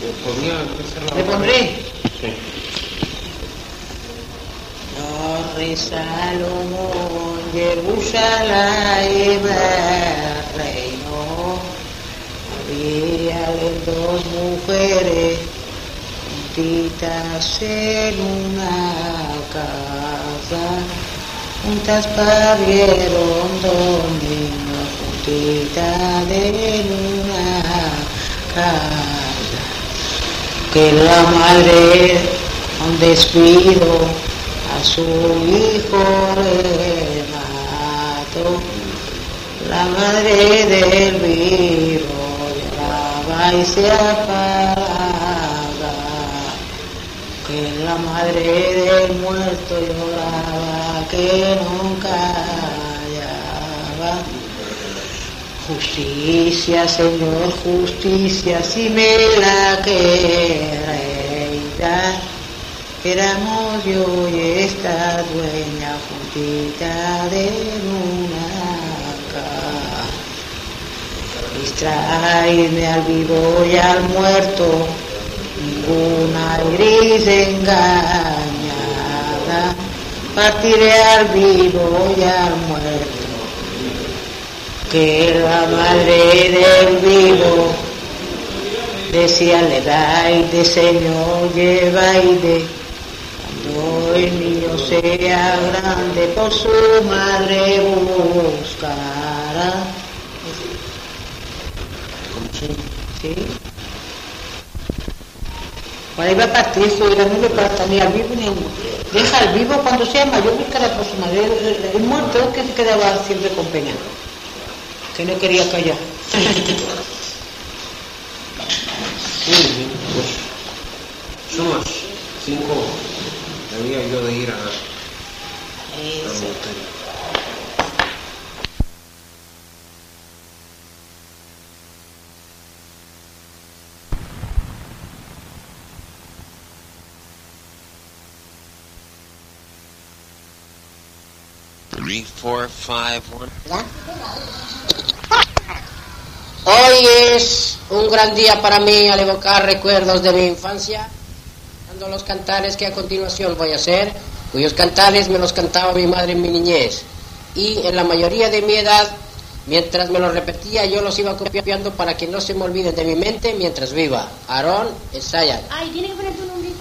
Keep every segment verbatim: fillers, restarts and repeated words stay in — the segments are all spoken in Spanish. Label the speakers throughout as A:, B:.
A: ¿Le pondré?
B: Sí.
A: Torre Salomón, Jerusalén, reino. Había dos mujeres juntitas en una casa, juntas parieron dos niños, juntitas en una casa, que la madre con descuido a su hijo le mató. La madre del vivo lloraba y se apagaba, que la madre del muerto lloraba, que nunca callaba. Justicia, Señor, justicia, si me la queréis dar. Éramos yo y esta dueña juntita de una casa. Distraídme al vivo y al muerto, ninguna gris engañada. Partiré al vivo y al muerto, que la madre del vivo decía le dais, Señor, lleváis. Cuando el niño sea grande, por su madre buscará. ¿Sí? Por ahí va a partir, eso era no le parta ni al vivo ni al muerto. Deja al vivo cuando sea mayor, buscará por su madre. El, el muerto que se quedaba siempre con pena, que no quería callar.
B: Sí, pues son las cinco. Debía yo de ir a, a montaña.
C: Three, four, five, one.
D: Hoy es un gran día para mí al evocar recuerdos de mi infancia, dando los cantares que a continuación voy a hacer, cuyos cantares me los cantaba mi madre en mi niñez, y en la mayoría de mi edad, mientras me los repetía, yo los iba copiando para que no se me olviden de mi mente mientras viva. Aarón Esayas.
E: Ay, tiene que poner tu nombrito.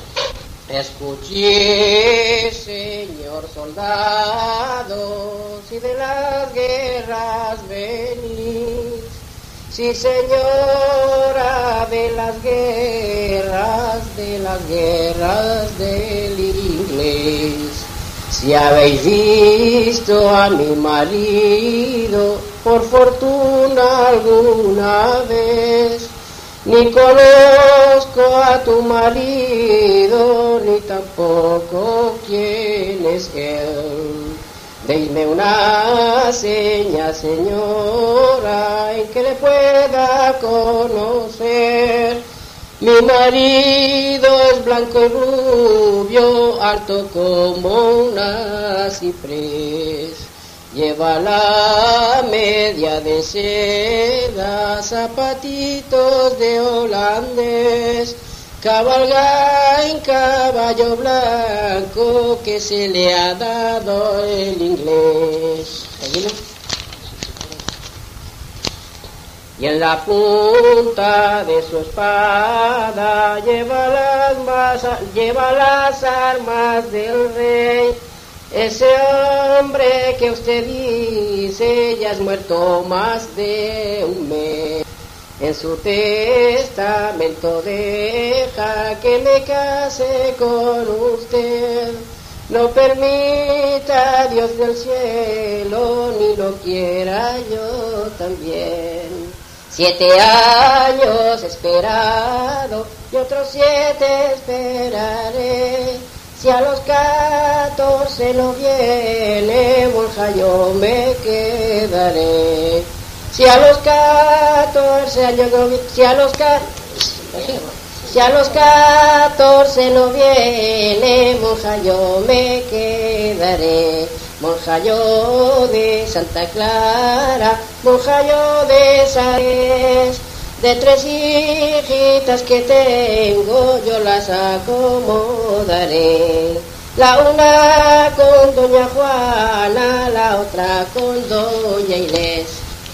D: Escuché, señor soldado, si de las guerras venís. Sí, señora, de las guerras, de las guerras del inglés. Si habéis visto a mi marido, por fortuna alguna vez, ni conozco a tu marido, ni tampoco quién es él. Deidme una seña, señora, en que le pueda conocer. Mi marido es blanco y rubio, alto como una ciprés. Lleva la media de seda, zapatitos de holandés. Cabalga en caballo blanco, que se le ha dado el inglés. Y en la punta de su espada lleva las, masa, lleva las armas del rey. Ese hombre que usted dice ya es muerto más de un mes. En su testamento deja que me case con usted. No permita Dios del cielo, ni lo quiera yo también. Siete años he esperado y otros siete esperaré. Si a los catorce no viene, monja, yo me quedaré. Si a los catorce años no viene, si a los catorce, si a los catorce no viene, monja, yo me quedaré. Monja yo de Santa Clara, monja yo de Sarés, de tres hijos hijitas que tengo yo las acomodaré. La una con doña Juana, la otra con doña Inés.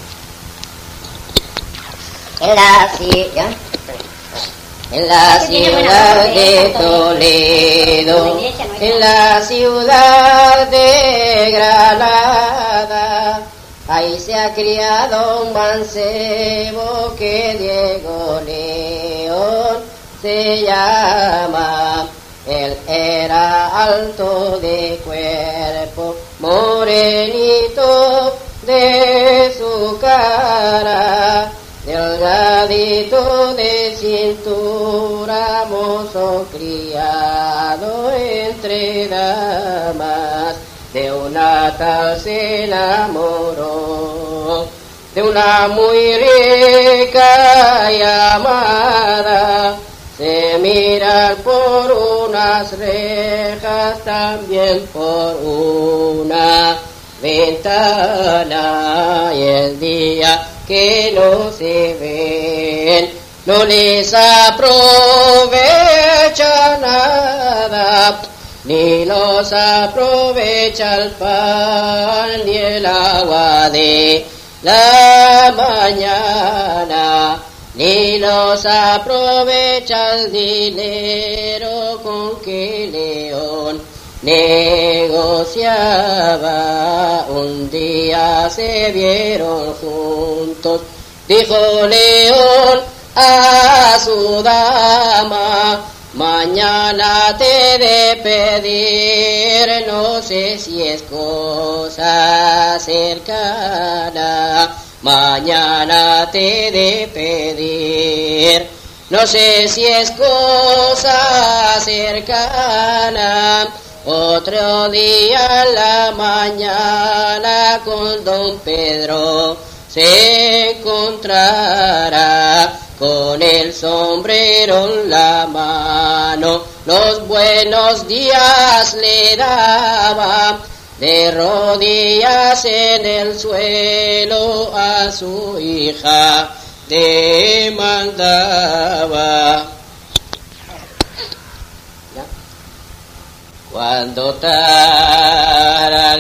D: En la ciudad, en la ciudad de Toledo, en la ciudad de Granada, ahí se ha criado un mancebo que Diego León se llama. Él era alto de cuerpo, morenito de su cara, delgadito de cintura, mozo criado entre damas. De una tal se enamoró, de una muy rica llamada. Se miran por unas rejas, también por una ventana, y el día que no se ven no les aprovecha nada, ni los aprovecha el pan ni el agua de la mañana, ni los aprovecha el dinero con que León negociaba. Un día se vieron juntos, dijo León a su dama: mañana te he de pedir, no sé si es cosa cercana. Mañana te he de pedir, no sé si es cosa cercana. Otro día en la mañana con don Pedro se encontrará, con el sombrero en la mano, los buenos días le daba. De rodillas en el suelo a su hija demandaba. ¿Ya? Cuando Tara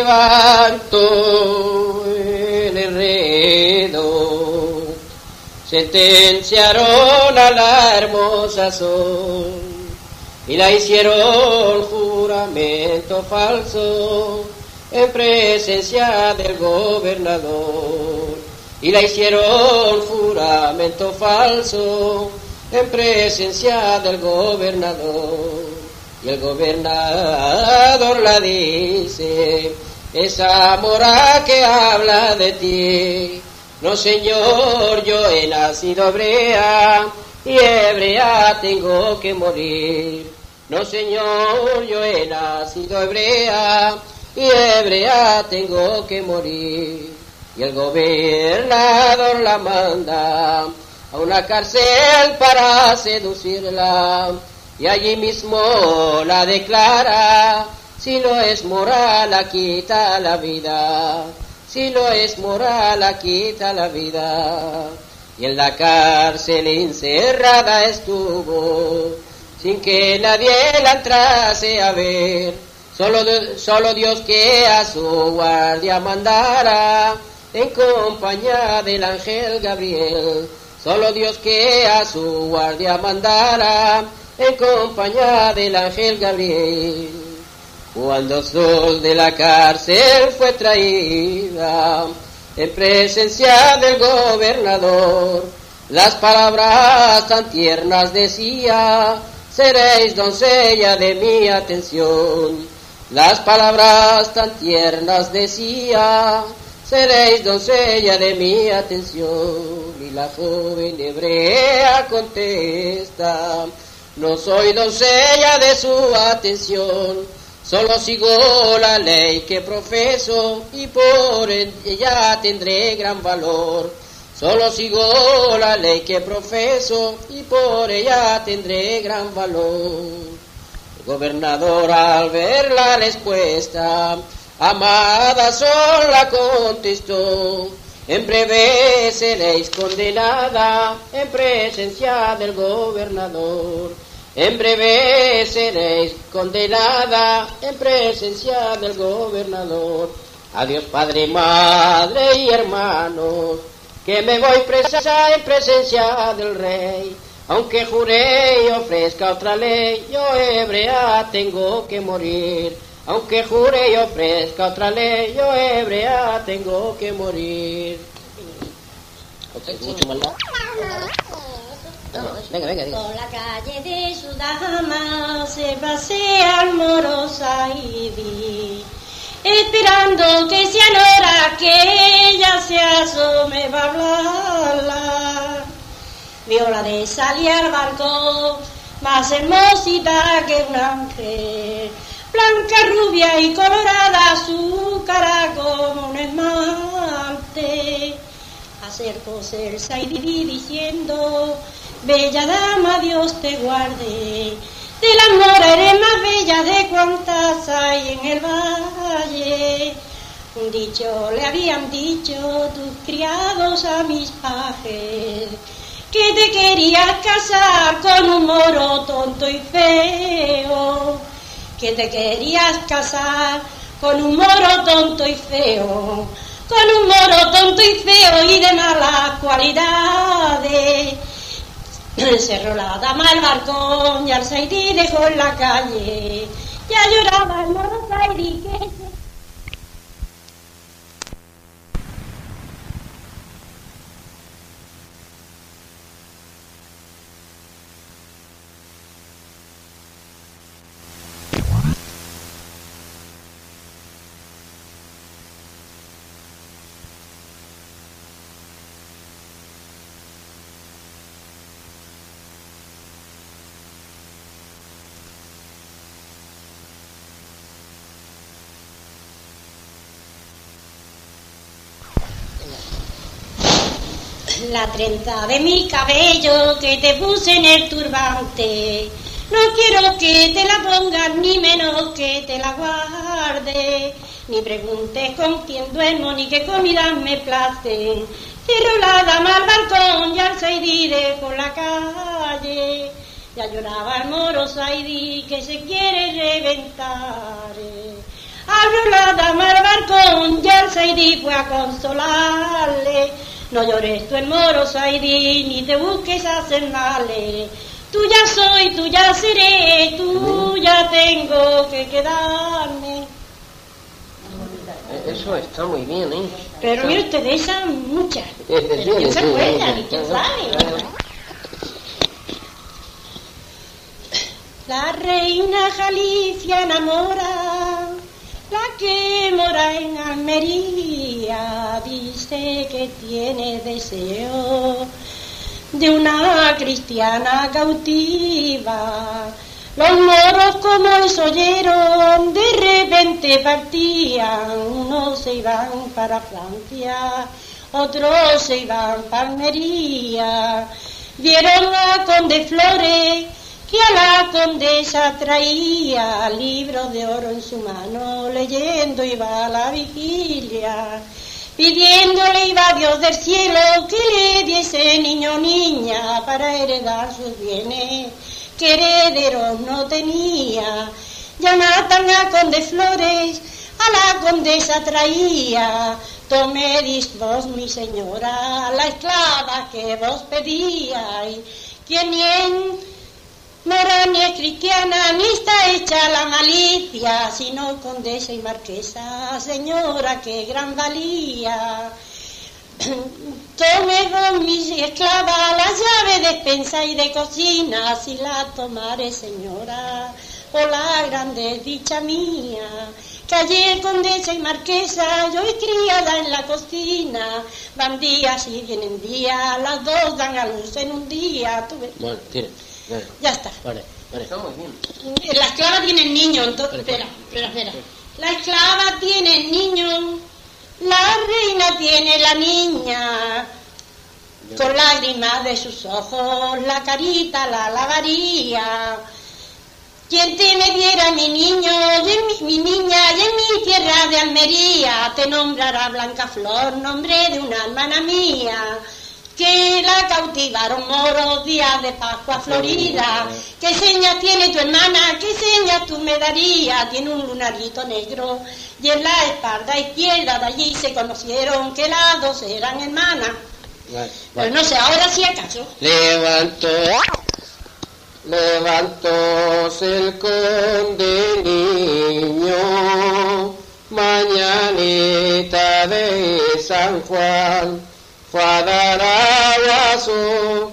D: levantó el enredo, sentenciaron a la hermosa Sol y la hicieron juramento falso en presencia del gobernador. Y la hicieron juramento falso en presencia del gobernador. Y el gobernador la dice: esa mora que habla de ti, no señor, yo he nacido hebrea y hebrea tengo que morir. No señor, yo he nacido hebrea y hebrea tengo que morir. Y el gobernador la manda a una cárcel para seducirla, y allí mismo la declara: si no es moral, la quita la vida. Si no es moral, la quita la vida. Y en la cárcel encerrada estuvo, sin que nadie la entrase a ver, solo, solo Dios que a su guardia mandara, en compañía del ángel Gabriel. Solo Dios que a su guardia mandara, en compañía del ángel Gabriel. Cuando Sol de la cárcel fue traída, en presencia del gobernador, las palabras tan tiernas decía: seréis doncella de mi atención. Las palabras tan tiernas decía: seréis doncella de mi atención. Y la joven hebrea contesta: no soy doncella de su atención, solo sigo la ley que profeso y por ella tendré gran valor. Solo sigo la ley que profeso y por ella tendré gran valor. El gobernador, al ver la respuesta, amada Sol la contestó: En breve seréis condenada en presencia del gobernador. En breve seréis condenada en presencia del gobernador. Adiós, padre, madre y hermanos, que me voy presa en presencia del rey. Aunque juré y ofrezca otra ley, yo hebrea tengo que morir. Aunque jure y ofrezca otra ley, yo hebrea tengo que morir. Mucho maldad. No, venga, venga, venga.
E: Por la calle de Sudama se pasea el moro Saidi, esperando que sea hora que ella se asome va a hablarla. Viola de salir al balcón, más hermosita que un ángel, blanca, rubia y colorada, su cara como un esmalte. Acercóse el Saidí diciendo: bella dama, Dios te guarde, del amor eres más bella de cuantas hay en el valle. Un dicho le habían dicho tus criados a mis pajes, que te querías casar con un moro tonto y feo, que te querías casar con un moro tonto y feo, con un moro tonto y feo y de malas cualidades. Cerró la dama el balcón y al Saidí dejó en la calle, ya lloraba el moro Saidí que se... La trenza de mi cabello que te puse en el turbante, no quiero que te la pongas ni menos que te la guarde, ni preguntes con quién duermo ni qué comidas me placen. Cierro la dama al balcón y al Saidí dejó la calle, ya lloraba el moro Saidí que se quiere reventar. Abrió la dama al balcón y al Saidí fue a consolarle: no llores tú el moro Saidí, ni te busques hacer males. Tuya soy, tuya seré, tuya tengo que quedarme.
D: Eso está muy bien, ¿eh?
E: Pero mire usted, de esas muchas. ¿Quién se acuerda? Ni quién sabe. La reina Jalicia enamora, la que mora en Almería, dice que tiene deseo de una cristiana cautiva. Los moros como el sollero de repente partían, unos se iban para Francia, otros se iban para Almería. Vieron a Conde Flores que a la condesa traía libros de oro en su mano, leyendo iba a la vigilia, pidiéndole iba a Dios del cielo que le diese niño o niña para heredar sus bienes, que herederos no tenía. Ya matan a Conde Flores, a la condesa traía, tomedis vos, mi señora, la esclava que vos pedíais, quien ni en mora ni es cristiana, ni está hecha la malicia, sino condesa y marquesa, señora, qué gran valía. Tome vos, mi esclava, la llave de despensa y de cocina, si la tomare, señora, por la grande dicha mía, que ayer condesa y marquesa, yo y criada en la cocina, van días y vienen días, las dos dan a luz en un día. ¿Tú ves?
D: Bueno, tire. Vale.
E: Ya está.
D: Vale, vale. Estamos bien.
E: La esclava tiene el niño, entonces...
D: Vale,
E: espera, espera, espera. La esclava tiene el niño, la reina tiene la niña, con lágrimas de sus ojos la carita la lavaría. Quien te me diera mi niño, y en mi, mi niña, y en mi tierra de Almería, te nombrará Blanca Flor, nombre de una hermana mía, que la cautivaron moros días de Pascua Florida. ¿Qué señas tiene tu hermana? ¿Qué señas tú me darías? Tiene un lunarito negro y en la espalda izquierda, de allí se conocieron que las dos eran hermanas.
D: Vale,
E: Pero no sé, ahora sí acaso.
D: Levantó, levantóse el conde niño, mañanita de San Juan, fue a dar agua a su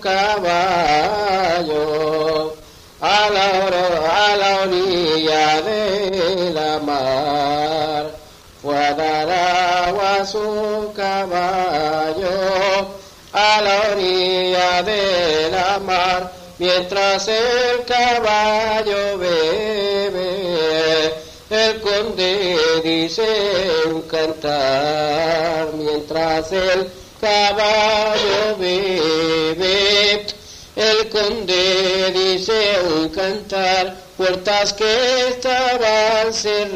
D: caballo, a la, oro- a la orilla de la mar, fue a dar agua a su caballo, a la orilla de la mar, mientras el caballo bebe, el conde dice un cantar, mientras el caballo bebe, el conde dice un cantar, puertas que estaban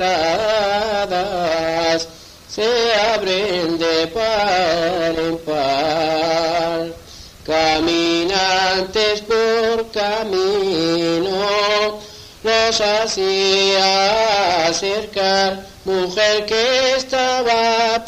D: cerradas se abren de par en par, caminantes por camino los hacía acercar, mujer que estaba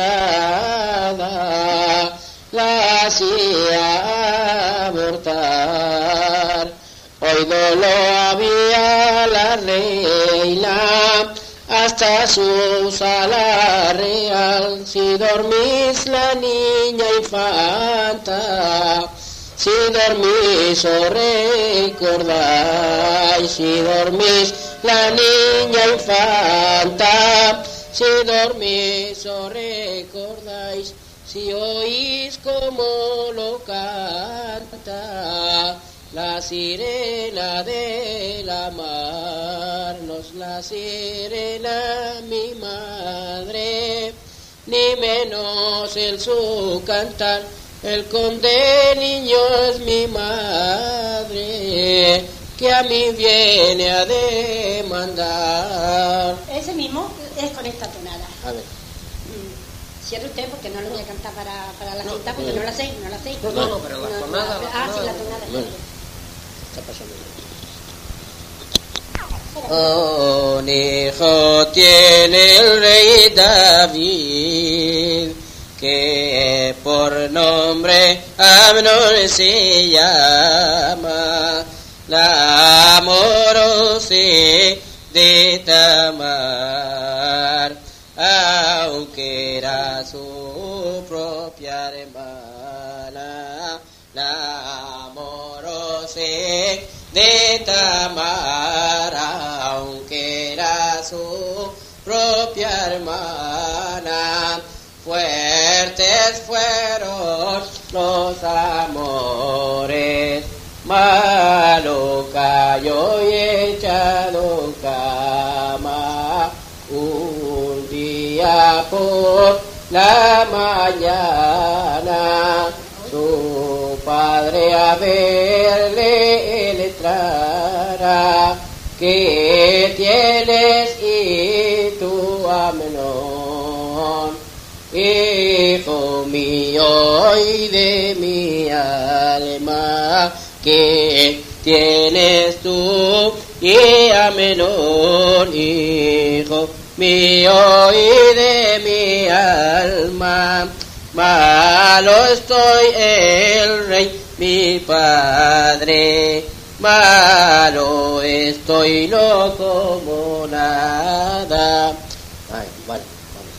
D: preñada la hacía abortar. Oído lo había la reina hasta su sala real, si dormís la niña infanta, si dormís o recordáis, si dormís la niña infanta, si dormís o recordáis, si oís como lo canta la sirena de la mar, no es la sirena mi madre, ni menos el su cantar, el conde niño es mi madre, que a mí viene a demandar.
E: Ese mismo es con esta tonada.
D: A ver.
E: Cierre usted porque no lo voy a cantar para, para la
D: No,
E: cinta porque
D: no.
E: no la sé, no la sé.
D: No, no, no, pero la tonada, la
E: Ah, sí,
D: tonada.
E: la tonada.
D: Bueno. Está pasando. Un hijo tiene el rey David, que por nombre Amnón se llama, la amorosa de Tamar, aunque era su propia hermana, la amorosa de Tamar, aunque era su propia hermana, fuertes fueron los amores, malo cayó y echado en cama, un día por la mañana, su padre a verle él entrara, ¿qué tienes y tú Amnón? Hijo mío y de mi alma, ¿qué tienes tú y Amnón? Hijo mío y de mi alma, malo estoy el rey mi padre, malo estoy no como nada. Ay, vale, vamos.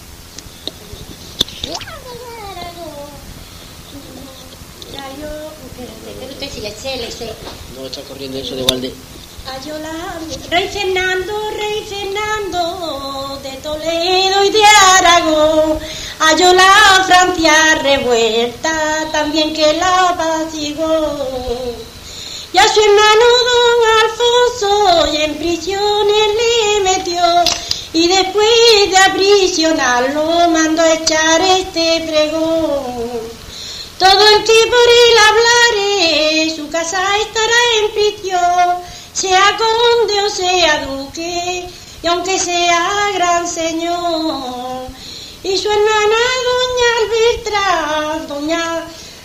E: Usted sí le sé, le sé.
D: No está corriendo eso de Valde.
E: Ayola, Rey Fernando, Rey Fernando, de Toledo y de Aragón, halló la Francia revuelta, también que la apaciguó. Y a su hermano don Alfonso, y en prisiones le metió, y después de aprisionarlo, mandó a echar este pregón. Todo el que por él hablare, su casa estará en prisión, sea conde o sea duque, y aunque sea gran señor. Y su hermana doña Albertra, doña...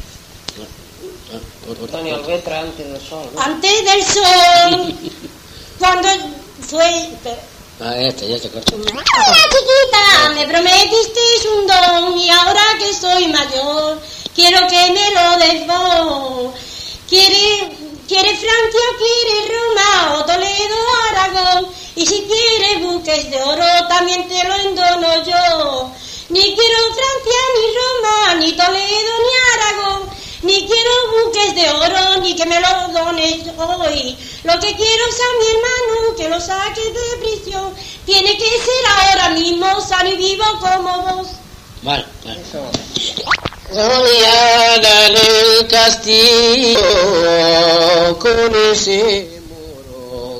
D: Doña Albertra antes del sol, ¿no?
E: Antes del sol, cuando fue...
F: Ah, este, ya te corto.
E: ¡Ah, chiquita! Me prometisteis un don y ahora que soy mayor, quiero que me lo des vos. ¿Quiere, quiere Francia o quiere Roma o Toledo o Aragón? Y si quiere buques de oro también te lo endono yo. Ni quiero Francia, ni Roma, ni Toledo, ni Aragón. Ni quiero buques de oro, ni que me lo dones hoy. Lo que quiero es a mi hermano, que lo saques de prisión. Tiene que ser ahora mismo, sano y vivo como vos.
F: Vale, vale.
D: Juliana en el castillo, con ese moro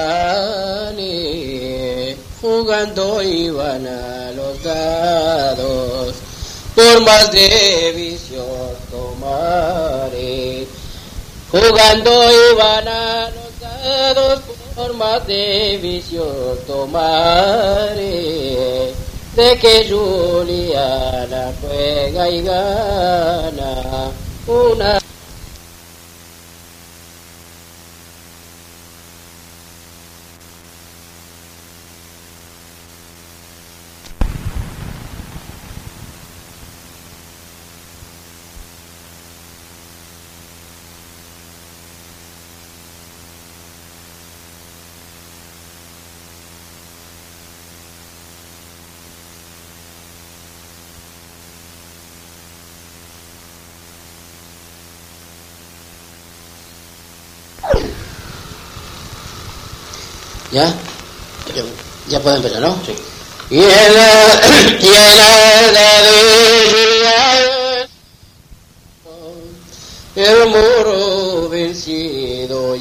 D: galán, jugando iban a los dados, por más de visión tomaré. Jugando iban a los dados, por más de visión tomaré. De que Juliana juega y gana una.
F: ¿Ya? Ya, ya puede empezar, ¿no?
B: Sí.
D: Y el, y el el muro vencido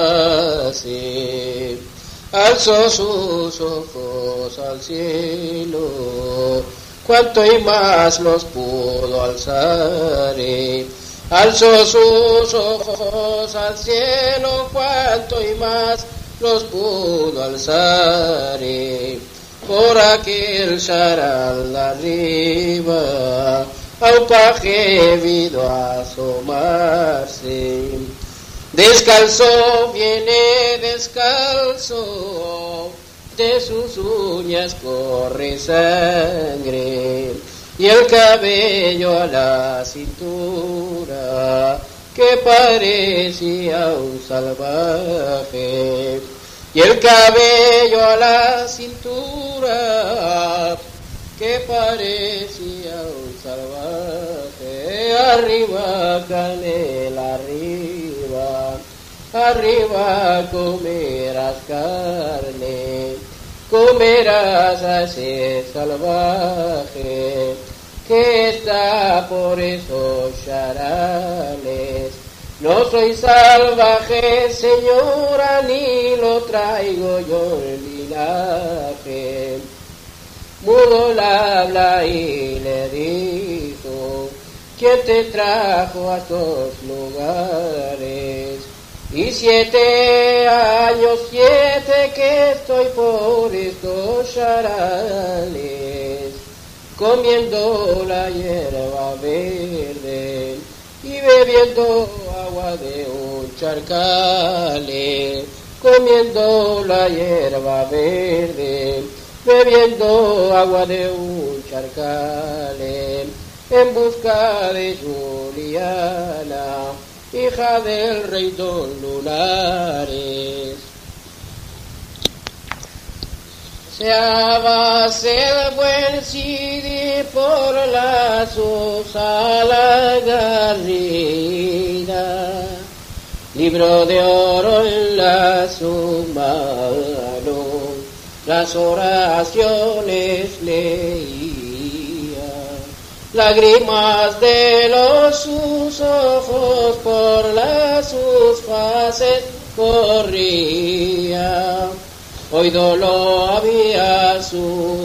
D: yace, alzó sus ojos al cielo, cuanto y más los pudo alzar. Alzó sus ojos al cielo, cuanto y más los pudo alzar, por aquel charal arriba, a un paje vido asomarse. Descalzo, viene descalzo, de sus uñas corre sangre, y el cabello a la cintura, que parecía un salvaje, y el cabello a la cintura, que parecía un salvaje. Arriba, canela, arriba, arriba comerás carne, comerás a ese salvaje que está por esos charales. No soy salvaje, señora, ni lo traigo yo el linaje. Mudo la habla y le dijo: ¿quién te trajo a estos lugares? Y siete años, siete que estoy por estos charales, comiendo la hierba verde y bebiendo agua de un charcal, comiendo la hierba verde, bebiendo agua de un charcal, en busca de Juliana, hija del rey Don Lunares. Se abase el buen Cidi por la Susa la garrida, libro de oro en la su mano, las oraciones leía, lágrimas de los sus ojos por las sus faces corría. Oído lo había su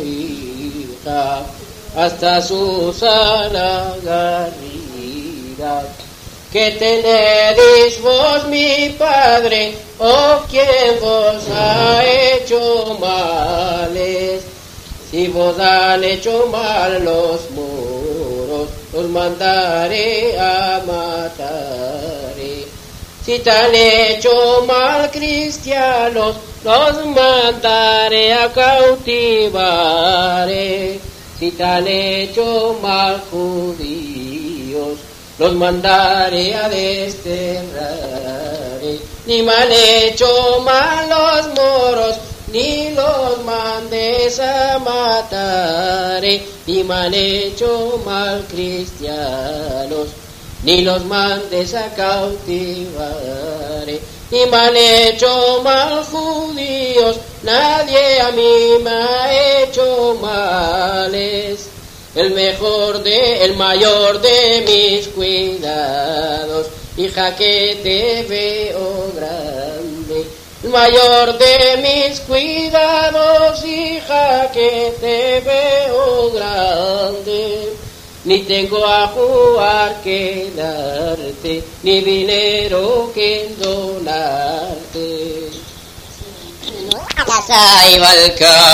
D: hija, hasta su sana garrida, que tenedis vos, mi Padre, oh quien vos ha hecho males. Si vos han hecho mal los muros, los mandaré a matar. Si te han hecho mal cristianos, los mandaré a cautivar. Si te han hecho mal judíos, los mandaré a desterrar. Ni me han hecho mal los moros, ni los mandes a matar. Ni me han hecho mal cristianos, ni los mandes a cautivar. Ni me han hecho mal judíos, nadie a mí me ha hecho males. El mejor de, el mayor de mis cuidados, hija, que te veo grande. El mayor de mis cuidados, hija, que te veo grande. Ni tengo a jugar que darte, ni dinero que donarte. A casa iba el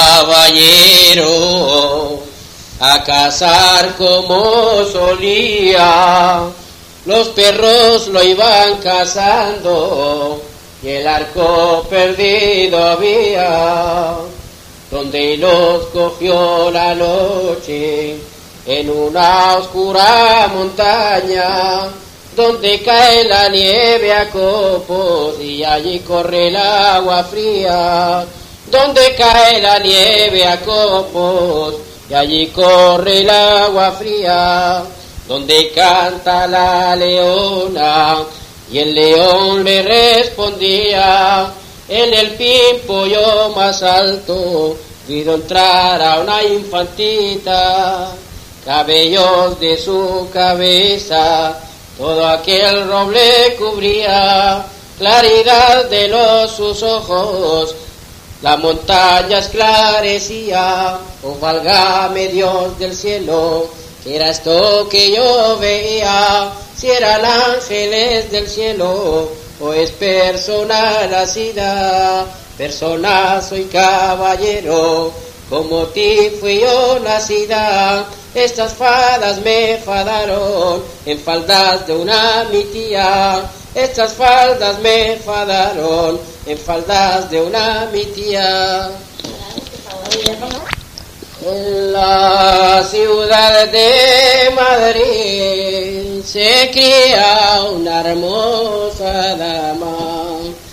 D: caballero a cazar como solía. Los perros lo iban cazando y el arco perdido había. Donde los cogió la noche, en una oscura montaña, donde cae la nieve a copos y allí corre el agua fría. Donde cae la nieve a copos y allí corre el agua fría. Donde canta la leona y el león le respondía. En el pimpollo más alto vido entrar a una infantita. Cabellos de su cabeza todo aquel roble cubría. Claridad de los sus ojos la montaña esclarecía. Oh, válgame Dios del cielo, ¿qué era esto que yo veía? Si eran ángeles del cielo o es persona nacida. Persona soy, caballero, como ti fui yo nacida. Estas fadas me fadaron en faldas de una mi tía. Estas faldas me fadaron en faldas de una mi tía. En la ciudad de Madrid se cría una hermosa dama.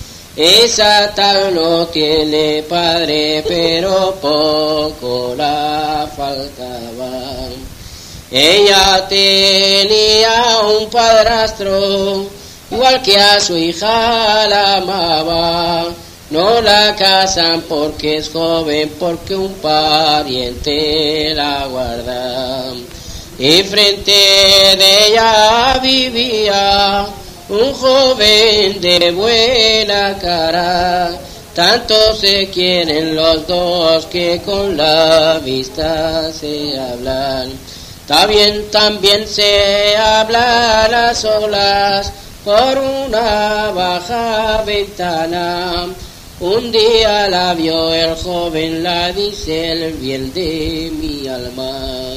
D: Esa tal no tiene padre, pero poco la faltaba. Ella tenía un padrastro, igual que a su hija la amaba. No la casan porque es joven, porque un pariente la guarda. Y frente de ella vivía un joven de buena cara. Tanto se quieren los dos que con la vista se hablan. También, también se hablan a solas por una baja ventana. Un día la vio el joven, la dice el bien de mi alma.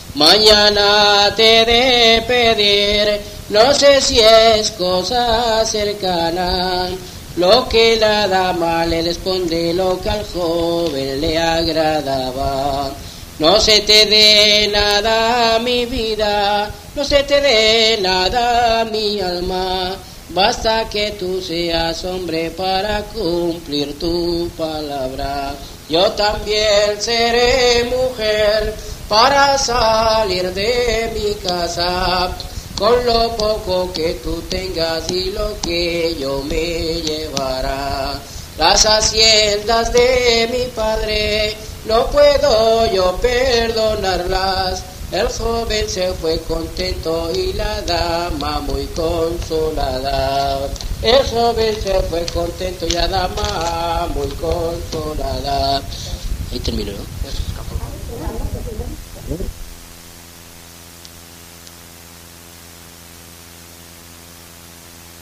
D: Mañana te he de pedir, no sé si es cosa cercana. Lo que la dama le responde, lo que al joven le agradaba. No se te dé nada mi vida, no se te dé nada mi alma. Basta que tú seas hombre para cumplir tu palabra. Yo también seré mujer para salir de mi casa, con lo poco que tú tengas y lo que yo me llevará. Las haciendas de mi padre no puedo yo perdonarlas. El joven se fue contento y la dama muy consolada. El joven se fue contento y la dama muy consolada. Ahí terminó, ¿no?